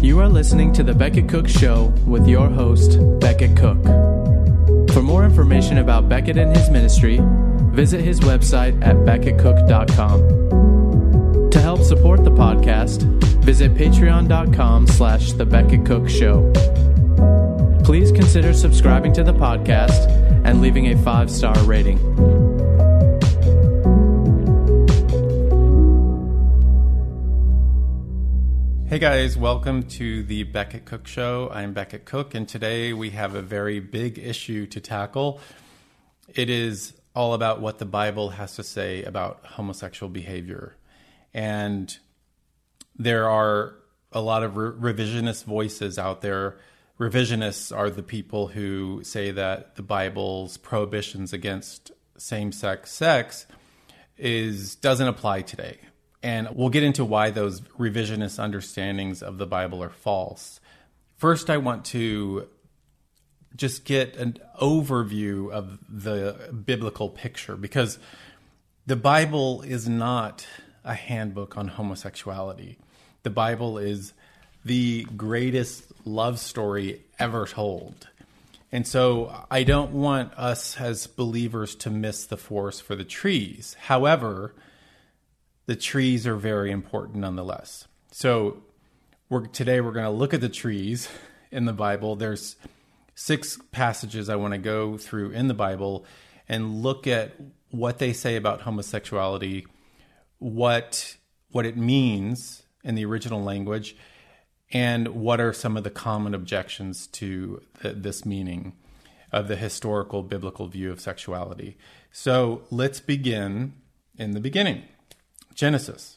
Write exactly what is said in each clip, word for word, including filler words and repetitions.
You are listening to The Becket Cook Show with your host, Becket Cook. For more information about Becket and his ministry, visit his website at becket cook dot com. To help support the podcast, visit patreon.com slash The Becket Cook Show. Please consider subscribing to the podcast and leaving a five-star rating. Hey guys, welcome to the Becket Cook Show. I'm Becket Cook, and today we have a very big issue to tackle. It is all about what the Bible has to say about homosexual behavior. And there are a lot of re- revisionist voices out there. Revisionists are the people who say that the Bible's prohibitions against same-sex sex is doesn't apply today. And we'll get into why those revisionist understandings of the Bible are false. First, I want to just get an overview of the biblical picture, because the Bible is not a handbook on homosexuality. The Bible is the greatest love story ever told. And so I don't want us as believers to miss the forest for the trees. However, the trees are very important nonetheless. So we're, today we're going to look at the trees in the Bible. There's six passages I want to go through in the Bible and look at what they say about homosexuality, what what it means in the original language, and what are some of the common objections to the, this meaning of the historical biblical view of sexuality. So let's begin in the beginning. Genesis.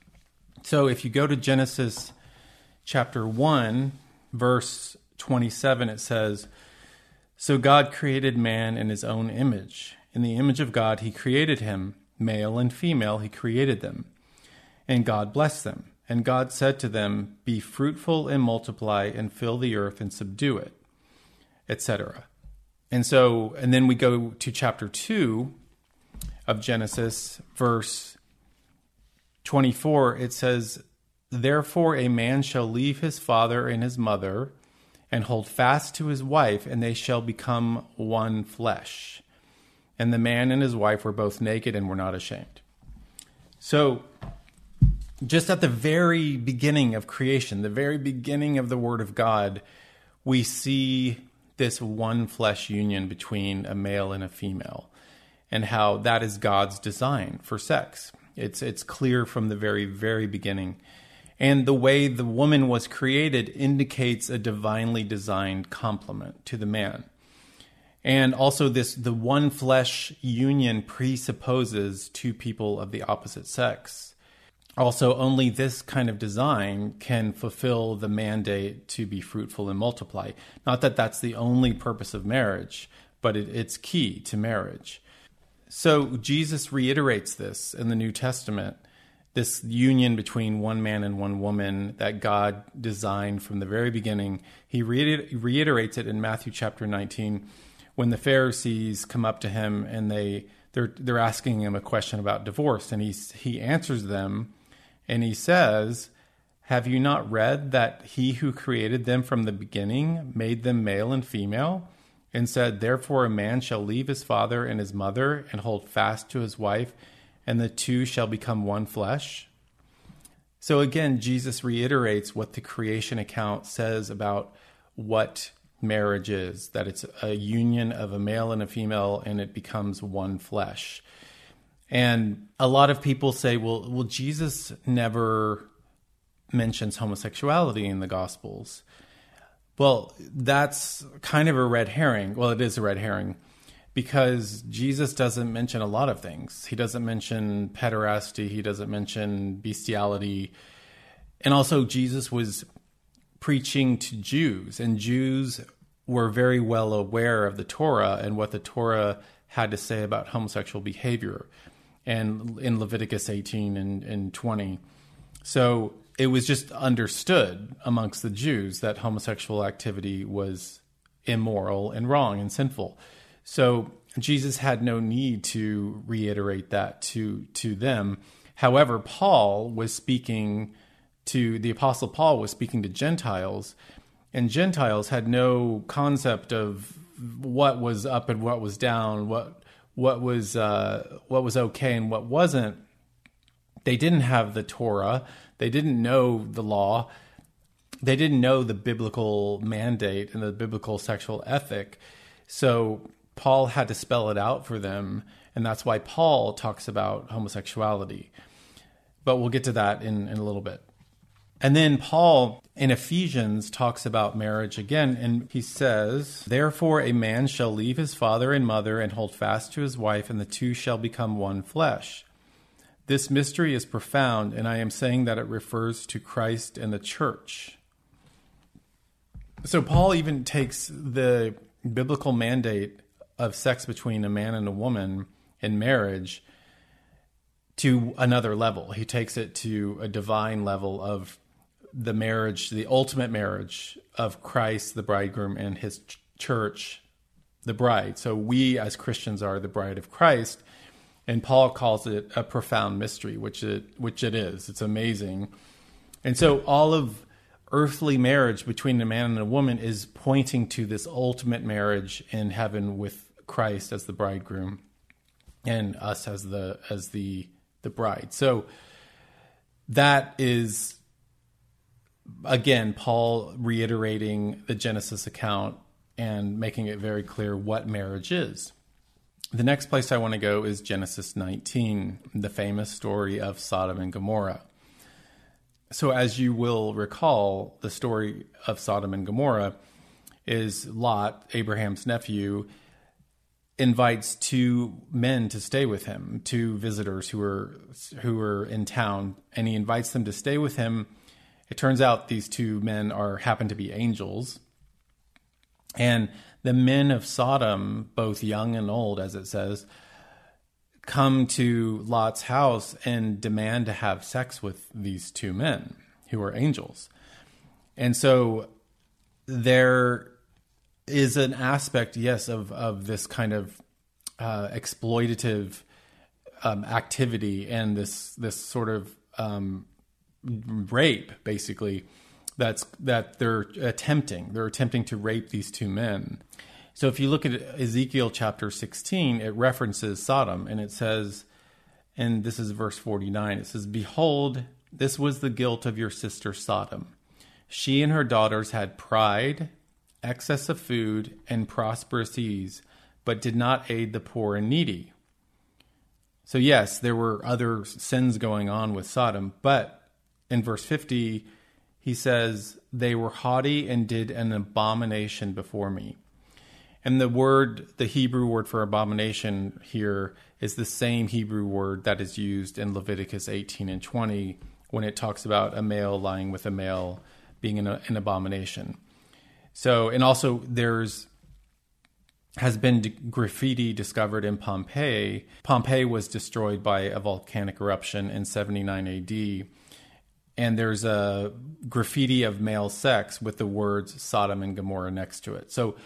So if you go to Genesis chapter one, verse twenty-seven, it says, "So God created man in his own image. In the image of God he created him, male and female he created them. And God blessed them. And God said to them, Be fruitful and multiply and fill the earth and subdue it," et cetera. And so, and then we go to chapter two of Genesis, verse twenty-four, it says, "Therefore a man shall leave his father and his mother and hold fast to his wife, and they shall become one flesh. And the man and his wife were both naked and were not ashamed." So just at the very beginning of creation, the very beginning of the Word of God, we see this one flesh union between a male and a female, and how that is God's design for sex. It's it's clear from the very, very beginning. And the way the woman was created indicates a divinely designed complement to the man. And also this the one flesh union presupposes two people of the opposite sex. Also, only this kind of design can fulfill the mandate to be fruitful and multiply. Not that that's the only purpose of marriage, but it, it's key to marriage. So Jesus reiterates this in the New Testament, this union between one man and one woman that God designed from the very beginning. He reiterates it in Matthew chapter nineteen, when the Pharisees come up to him and they they're they're asking him a question about divorce, and he he answers them, and he says, "Have you not read that he who created them from the beginning made them male and female? And said, Therefore a man shall leave his father and his mother and hold fast to his wife, and the two shall become one flesh." So again, Jesus reiterates what the creation account says about what marriage is, that it's a union of a male and a female, and it becomes one flesh. And a lot of people say, well, well, Jesus never mentions homosexuality in the Gospels. Well, that's kind of a red herring. Well, it is a red herring, because Jesus doesn't mention a lot of things. He doesn't mention pederasty. He doesn't mention bestiality. And also, Jesus was preaching to Jews, and Jews were very well aware of the Torah and what the Torah had to say about homosexual behavior, and in Leviticus eighteen and, and twenty. So it was just understood amongst the Jews that homosexual activity was immoral and wrong and sinful. So Jesus had no need to reiterate that to, to them. However, Paul was speaking to the Apostle Paul was speaking to Gentiles, and Gentiles had no concept of what was up and what was down, what what was uh, what was okay and what wasn't. They didn't have the Torah. They didn't know the law. They didn't know the biblical mandate and the biblical sexual ethic. So Paul had to spell it out for them, and that's why Paul talks about homosexuality. But we'll get to that in, in a little bit. And then Paul in Ephesians talks about marriage again, and he says, "Therefore a man shall leave his father and mother and hold fast to his wife, and the two shall become one flesh. This mystery is profound, and I am saying that it refers to Christ and the church." So Paul even takes the biblical mandate of sex between a man and a woman in marriage to another level. He takes it to a divine level of the marriage, the ultimate marriage of Christ, the bridegroom, and his ch- church, the bride. So we as Christians are the bride of Christ, and Paul calls it a profound mystery, which it which it is. It's amazing. And so all of earthly marriage between a man and a woman is pointing to this ultimate marriage in heaven with Christ as the bridegroom and us as the as the the bride. So that is, again, Paul reiterating the Genesis account and making it very clear what marriage is. The next place I want to go is Genesis nineteen, the famous story of Sodom and Gomorrah. So as you will recall, the story of Sodom and Gomorrah is Lot, Abraham's nephew, invites two men to stay with him, two visitors who are who are in town, and he invites them to stay with him. It turns out these two men are happen to be angels. And the men of Sodom, both young and old, as it says, come to Lot's house and demand to have sex with these two men who are angels. And so there is an aspect, yes, of, of this kind of uh, exploitative um, activity and this this sort of um, rape, basically, that's that they're attempting. They're attempting to rape these two men. So if you look at Ezekiel chapter sixteen, it references Sodom, and it says, and this is verse forty-nine, it says, "Behold, this was the guilt of your sister Sodom. She and her daughters had pride, excess of food, and prosperous ease, but did not aid the poor and needy." So yes, there were other sins going on with Sodom, but in verse fifty, he says, "They were haughty and did an abomination before me." And the word, the Hebrew word for abomination here is the same Hebrew word that is used in Leviticus eighteen and twenty when it talks about a male lying with a male being an, an abomination. So, and also there's has been graffiti discovered in Pompeii. Pompeii was destroyed by a volcanic eruption in seventy-nine A D, and there's a graffiti of male sex with the words Sodom and Gomorrah next to it. So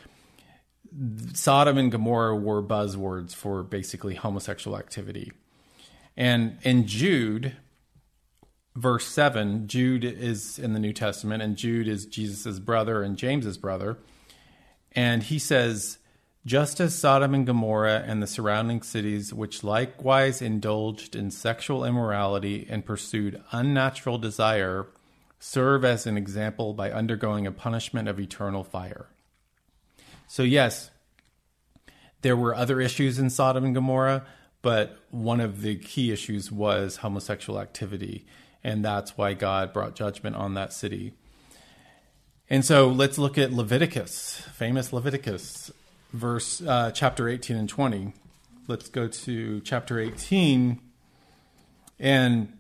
Sodom and Gomorrah were buzzwords for basically homosexual activity. And in Jude, verse seven, Jude is in the New Testament, and Jude is Jesus' brother and James's brother. And he says, "Just as Sodom and Gomorrah and the surrounding cities, which likewise indulged in sexual immorality and pursued unnatural desire, serve as an example by undergoing a punishment of eternal fire." So yes, there were other issues in Sodom and Gomorrah, but one of the key issues was homosexual activity, and that's why God brought judgment on that city. And so let's look at Leviticus, famous Leviticus, verse uh, chapter eighteen and twenty. Let's go to chapter eighteen, and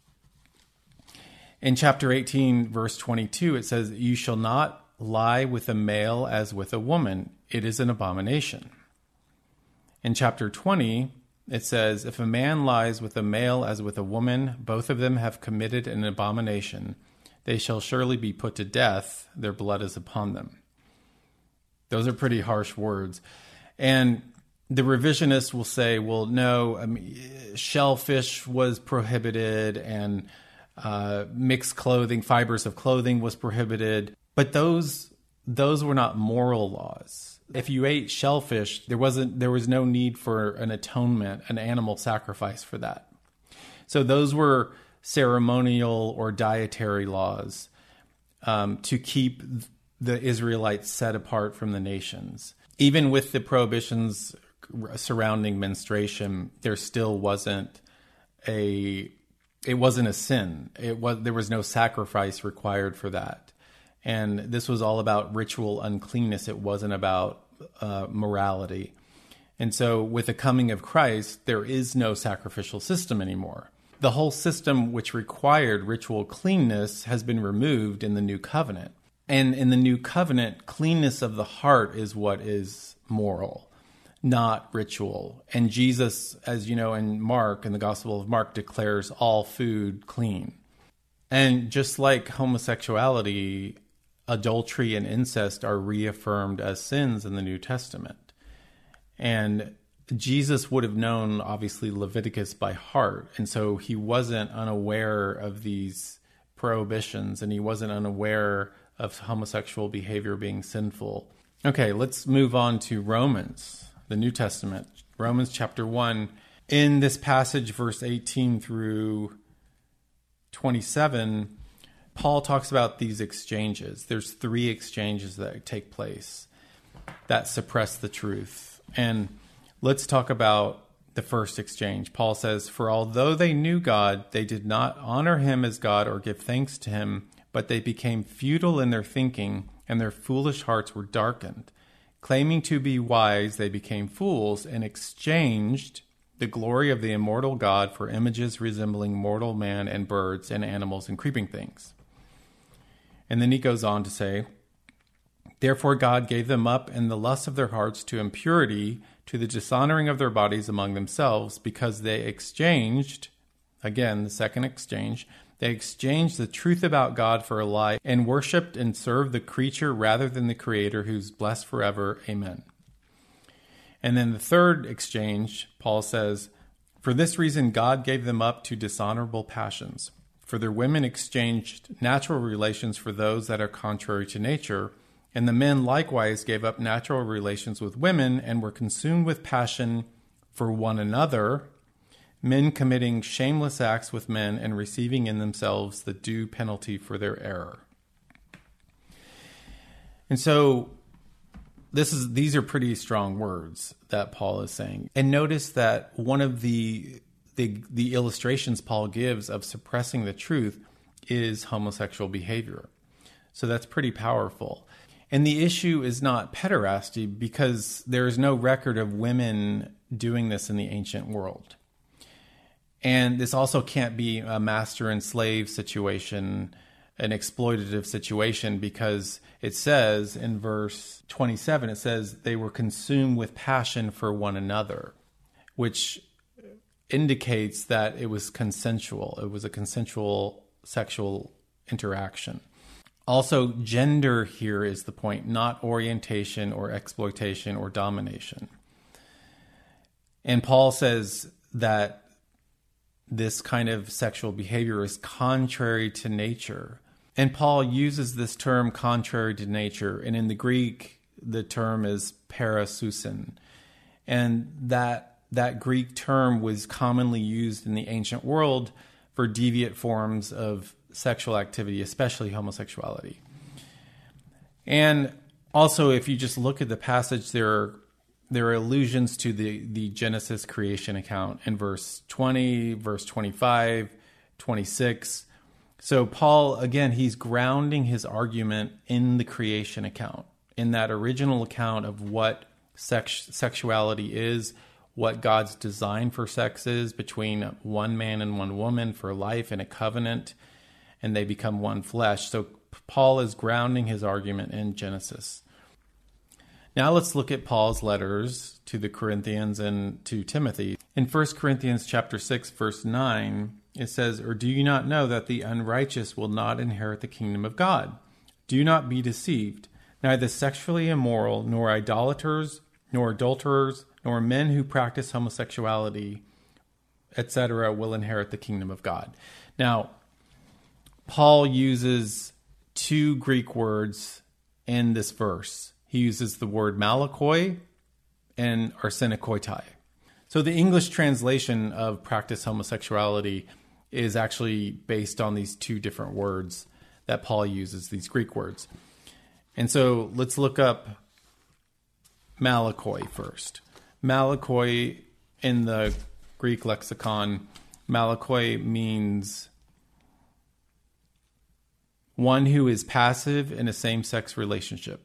in chapter eighteen, verse twenty-two, it says, "You shall not lie with a male as with a woman. It is an abomination." In chapter twenty, it says, "If a man lies with a male as with a woman, both of them have committed an abomination. They shall surely be put to death. Their blood is upon them." Those are pretty harsh words. And the revisionists will say, well, no, I mean, shellfish was prohibited, and Uh, mixed clothing, fibers of clothing was prohibited. But those those were not moral laws. If you ate shellfish, there wasn't there was no need for an atonement, an animal sacrifice for that. So those were ceremonial or dietary laws um, to keep the Israelites set apart from the nations. Even with the prohibitions surrounding menstruation, there still wasn't a it wasn't a sin. It was there was no sacrifice required for that. And this was all about ritual uncleanness. It wasn't about uh, morality. And so with the coming of Christ, there is no sacrificial system anymore. The whole system which required ritual cleanness has been removed in the new covenant. And in the new covenant, cleanness of the heart is what is moral, not ritual. And Jesus, as you know, in Mark, in the Gospel of Mark, declares all food clean. And just like homosexuality, adultery and incest are reaffirmed as sins in the New Testament. And Jesus would have known, obviously, Leviticus by heart. And so he wasn't unaware of these prohibitions, and he wasn't unaware of homosexual behavior being sinful. Okay, let's move on to Romans, the New Testament. Romans chapter one. In this passage, verse eighteen through twenty-seven, Paul talks about these exchanges. There's three exchanges that take place that suppress the truth. And let's talk about the first exchange. Paul says, "For although they knew God, they did not honor him as God or give thanks to him, but they became futile in their thinking, and their foolish hearts were darkened. Claiming to be wise, they became fools and exchanged the glory of the immortal God for images resembling mortal man and birds and animals and creeping things." And then he goes on to say, "Therefore God gave them up in the lust of their hearts to impurity, to the dishonoring of their bodies among themselves, because they exchanged," again, the second exchange, "they exchanged the truth about God for a lie and worshipped and served the creature rather than the Creator, who's blessed forever. Amen." And then the third exchange, Paul says, "For this reason God gave them up to dishonorable passions. For their women exchanged natural relations for those that are contrary to nature, and the men likewise gave up natural relations with women and were consumed with passion for one another, men committing shameless acts with men and receiving in themselves the due penalty for their error." And so this is these are pretty strong words that Paul is saying. And notice that one of the the, the illustrations Paul gives of suppressing the truth is homosexual behavior. So that's pretty powerful. And the issue is not pederasty, because there is no record of women doing this in the ancient world. And this also can't be a master and slave situation, an exploitative situation, because it says in verse twenty-seven, it says they were consumed with passion for one another, which indicates that it was consensual. It was a consensual sexual interaction. Also, gender here is the point, not orientation or exploitation or domination. And Paul says that this kind of sexual behavior is contrary to nature. And Paul uses this term contrary to nature, and in the Greek, the term is parasusin. And that that Greek term was commonly used in the ancient world for deviant forms of sexual activity, especially homosexuality. And also, if you just look at the passage, there are there are allusions to the, the Genesis creation account in verse twenty, verse twenty-five, twenty-six. So Paul, again, he's grounding his argument in the creation account, in that original account of what sex, sexuality is, what God's design for sex is between one man and one woman for life in a covenant, and they become one flesh. So Paul is grounding his argument in Genesis. Now let's look at Paul's letters to the Corinthians and to Timothy. In First Corinthians chapter six, verse nine, it says, "Or do you not know that the unrighteous will not inherit the kingdom of God? Do not be deceived. Neither sexually immoral, nor idolaters, nor adulterers, nor men who practice homosexuality, et cetera, will inherit the kingdom of God." Now, Paul uses two Greek words in this verse. He uses the word malakoi and arsenokoitai. So the English translation of practice homosexuality is actually based on these two different words that Paul uses, these Greek words. And so let's look up malakoi first. Malakoi in the Greek lexicon, malakoi means one who is passive in a same-sex relationship.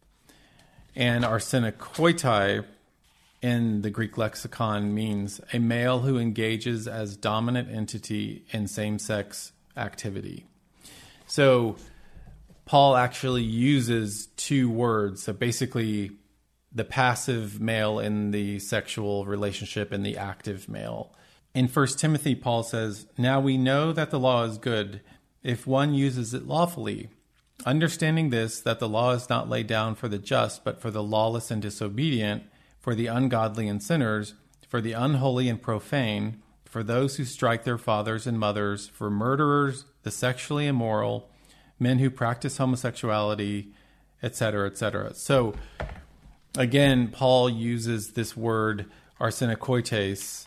And arsenokoitai in the Greek lexicon means a male who engages as dominant entity in same-sex activity. So Paul actually uses two words. So basically the passive male in the sexual relationship and the active male. In First Timothy, Paul says, "Now we know that the law is good if one uses it lawfully, understanding this, that the law is not laid down for the just, but for the lawless and disobedient, for the ungodly and sinners, for the unholy and profane, for those who strike their fathers and mothers, for murderers, the sexually immoral, men who practice homosexuality, et cetera, et cetera" So again, Paul uses this word arsenokoites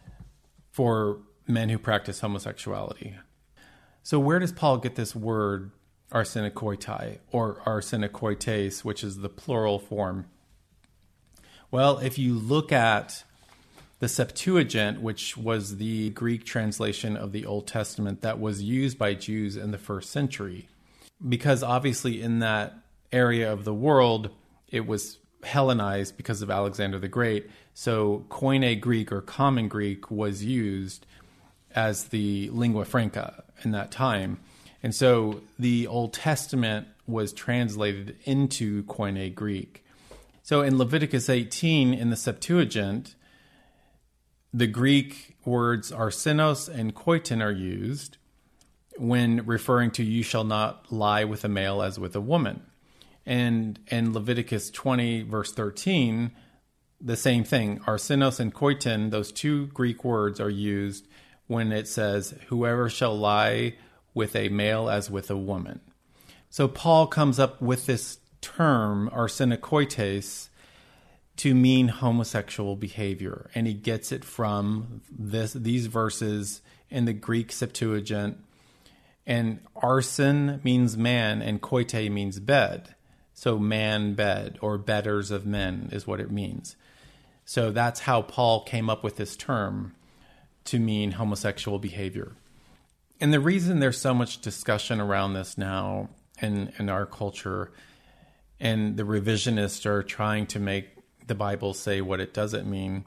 for men who practice homosexuality. So where does Paul get this word arsenokoitai or arsenokoites, which is the plural form? Well, if you look at the Septuagint, which was the Greek translation of the Old Testament that was used by Jews in the first century, because obviously in that area of the world, it was Hellenized because of Alexander the Great. So Koine Greek or Common Greek was used as the lingua franca in that time. And so the Old Testament was translated into Koine Greek. So in Leviticus eighteen in the Septuagint, the Greek words arsenos and koitin are used when referring to you shall not lie with a male as with a woman. And in Leviticus twenty, verse thirteen, the same thing. Arsenos and koitin, those two Greek words are used when it says, whoever shall lie with a male as with a woman. So Paul comes up with this term, arsenokoites, to mean homosexual behavior. And he gets it from this these verses in the Greek Septuagint. And arsen means man and koite means bed. So man bed or bedders of men is what it means. So that's how Paul came up with this term to mean homosexual behavior. And the reason there's so much discussion around this now in, in our culture, and the revisionists are trying to make the Bible say what it doesn't mean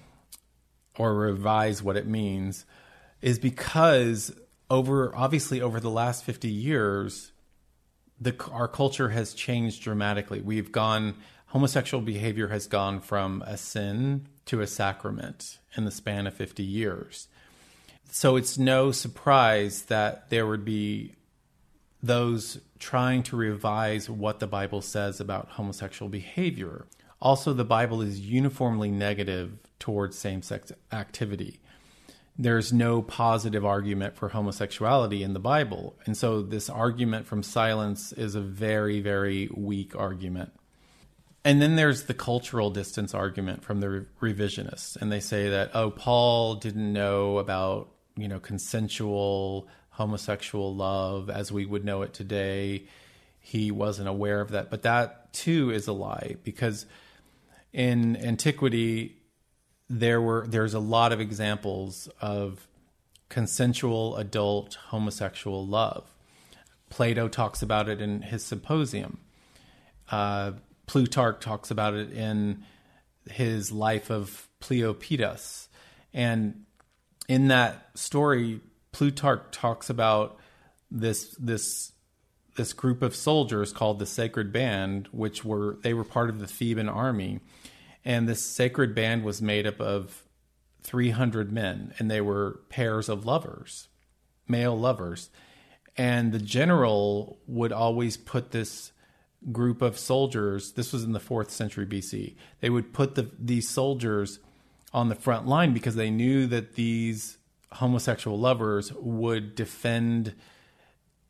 or revise what it means, is because over obviously over the last fifty years, the our culture has changed dramatically. We've gone, homosexual behavior has gone from a sin to a sacrament in the span of fifty years. So it's no surprise that there would be those trying to revise what the Bible says about homosexual behavior. Also, the Bible is uniformly negative towards same-sex activity. There's no positive argument for homosexuality in the Bible. And so this argument from silence is a very, very weak argument. And then there's the cultural distance argument from the re- revisionists. And they say that, oh, Paul didn't know about, you know, consensual homosexual love as we would know it today. He wasn't aware of that. But that, too, is a lie, because in antiquity, there were there's a lot of examples of consensual adult homosexual love. Plato talks about it in his Symposium. Uh, Plutarch talks about it in his Life of Cleopidas. And in that story, Plutarch talks about this this this group of soldiers called the Sacred Band, which were they were part of the Theban army. And this sacred band was made up of three hundred men, and they were pairs of lovers, male lovers. And the general would always put this group of soldiers, this was in the fourth century B C, they would put the, these soldiers on the front line because they knew that these homosexual lovers would defend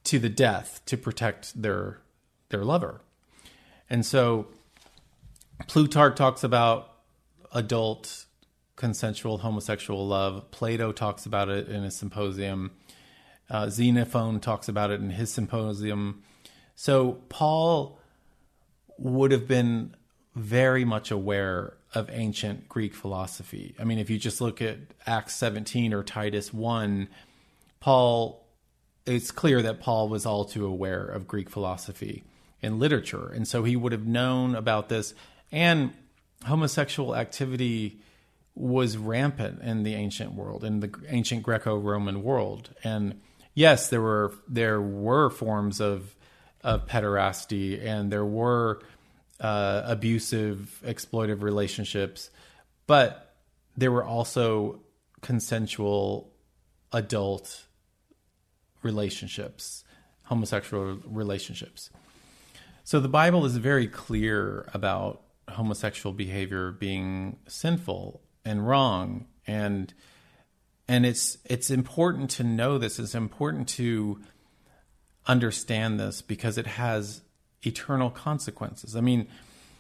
to the death to protect their their lover. And so Plutarch talks about adult consensual homosexual love. Plato talks about it in his Symposium. Uh, Xenophon talks about it in his Symposium. So Paul would have been very much aware of ancient Greek philosophy. I mean, if you just look at Acts seventeen or Titus one, Paul, it's clear that Paul was all too aware of Greek philosophy and literature. And so he would have known about this. And homosexual activity was rampant in the ancient world, in the ancient Greco-Roman world. And yes, there were there were forms of of pederasty, and there were uh, abusive, exploitive relationships, but there were also consensual adult relationships, homosexual relationships. So the Bible is very clear about homosexual behavior being sinful and wrong, and and it's it's important to know this. It's important to understand this because it has eternal consequences. I mean,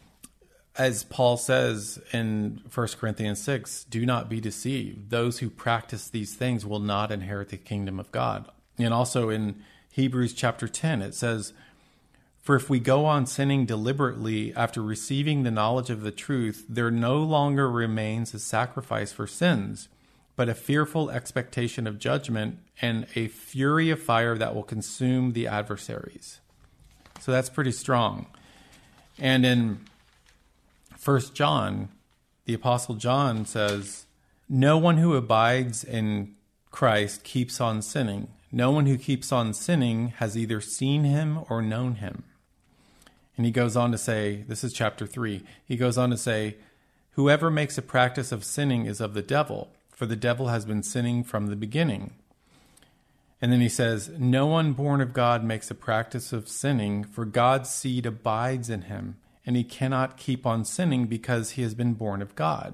as Paul says in First Corinthians six, do not be deceived. Those who practice these things will not inherit the kingdom of God. And also in Hebrews chapter ten, it says, for if we go on sinning deliberately after receiving the knowledge of the truth, there no longer remains a sacrifice for sins, but a fearful expectation of judgment and a fury of fire that will consume the adversaries. So that's pretty strong. And in First John, the Apostle John says, no one who abides in Christ keeps on sinning. No one who keeps on sinning has either seen him or known him. And he goes on to say, this is chapter three, he goes on to say, whoever makes a practice of sinning is of the devil, for the devil has been sinning from the beginning. And then he says, no one born of God makes a practice of sinning, for God's seed abides in him, and he cannot keep on sinning because he has been born of God.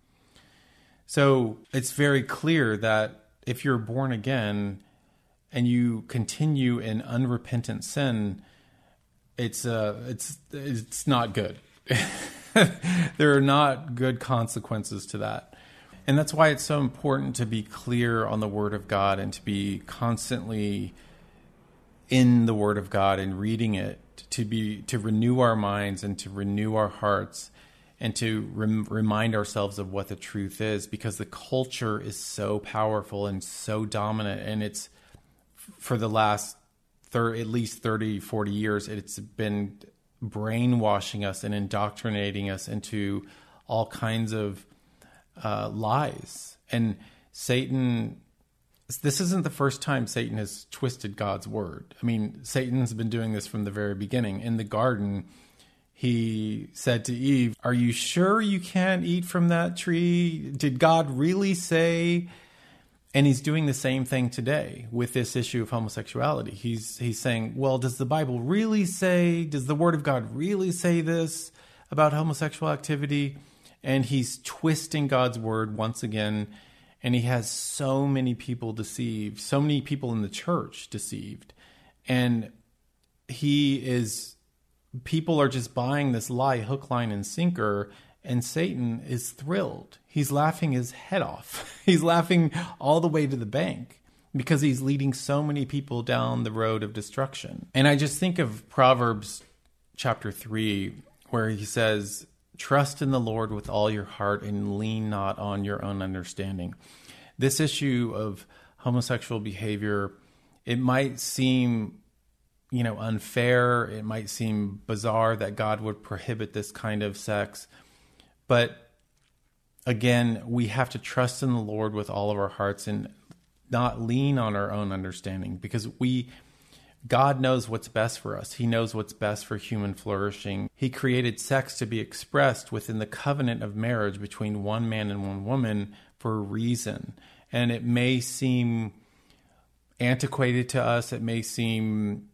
So it's very clear that if you're born again and you continue in unrepentant sin, it's uh, it's it's not good. There are not good consequences to that. And that's why it's so important to be clear on the Word of God and to be constantly in the Word of God and reading it, to be to renew our minds and to renew our hearts and to rem- remind ourselves of what the truth is, because the culture is so powerful and so dominant, and it's for the last thir- at least thirty, forty years, it's been brainwashing us and indoctrinating us into all kinds of uh, lies. And Satan, this isn't the first time Satan has twisted God's word. I mean, Satan's been doing this from the very beginning. In the garden, he said to Eve, are you sure you can't eat from that tree? Did God really say? And he's doing the same thing today with this issue of homosexuality. He's he's saying, well, does the Bible really say, does the Word of God really say this about homosexual activity? And he's twisting God's word once again. And he has so many people deceived, so many people in the church deceived. And he is, people are just buying this lie, hook, line, and sinker. And Satan is thrilled. He's laughing his head off. He's laughing all the way to the bank because he's leading so many people down the road of destruction. And I just think of Proverbs chapter three, where he says, trust in the Lord with all your heart and lean not on your own understanding. This issue of homosexual behavior, it might seem, you know, unfair. It might seem bizarre that God would prohibit this kind of sex. But again, we have to trust in the Lord with all of our hearts and not lean on our own understanding, because we, God knows what's best for us. He knows what's best for human flourishing. He created sex to be expressed within the covenant of marriage between one man and one woman for a reason. And it may seem antiquated to us. It may seem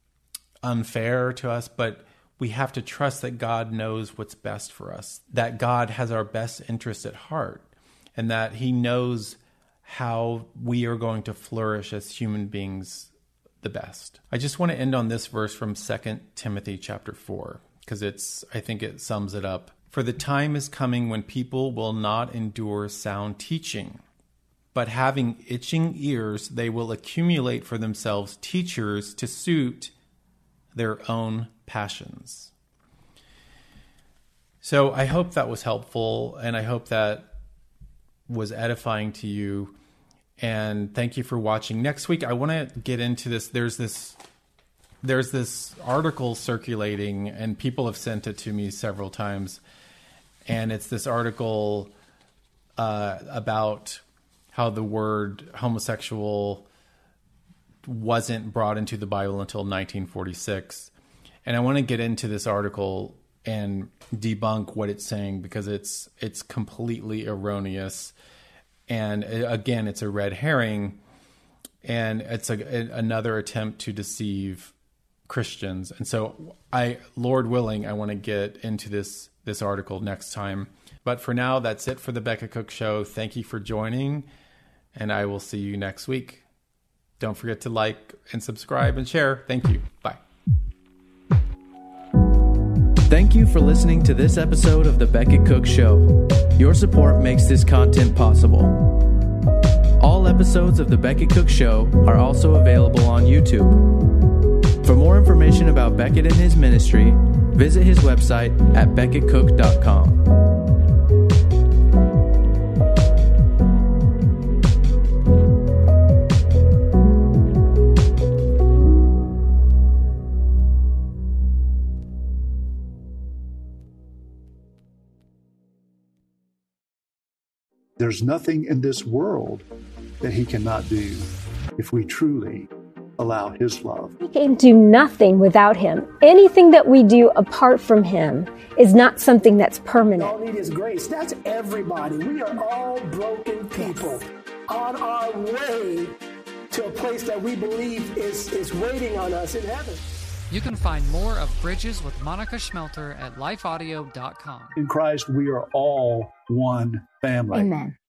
unfair to us, but we have to trust that God knows what's best for us, that God has our best interest at heart, and that he knows how we are going to flourish as human beings the best. I just want to end on this verse from Second Timothy chapter four, because it's, I think it sums it up. For the time is coming when people will not endure sound teaching, but having itching ears, they will accumulate for themselves teachers to suit their own passions. So I hope that was helpful, and I hope that was edifying to you. And thank you for watching. Next week, I want to get into this. There's this, there's this article circulating, and people have sent it to me several times. And it's this article uh, about how the word homosexual wasn't brought into the Bible until nineteen forty-six. And I want to get into this article and debunk what it's saying, because it's it's completely erroneous. And again, it's a red herring, and it's a, another attempt to deceive Christians. And so I, Lord willing, I want to get into this this article next time. But for now, that's it for the Becca Cook Show. Thank you for joining, and I will see you next week. Don't forget to like and subscribe and share. Thank you. Bye. Thank you for listening to this episode of the Beckett Cook Show. Your support makes this content possible. All episodes of the Beckett Cook Show are also available on YouTube. For more information about Beckett and his ministry, visit his website at beckett cook dot com. There's nothing in this world that he cannot do if we truly allow his love. We can do nothing without him. Anything that we do apart from him is not something that's permanent. All need is grace. That's everybody. We are all broken people on our way to a place that we believe is, is waiting on us in heaven. You can find more of Bridges with Monica Schmelter at life audio dot com. In Christ, we are all one family. Amen.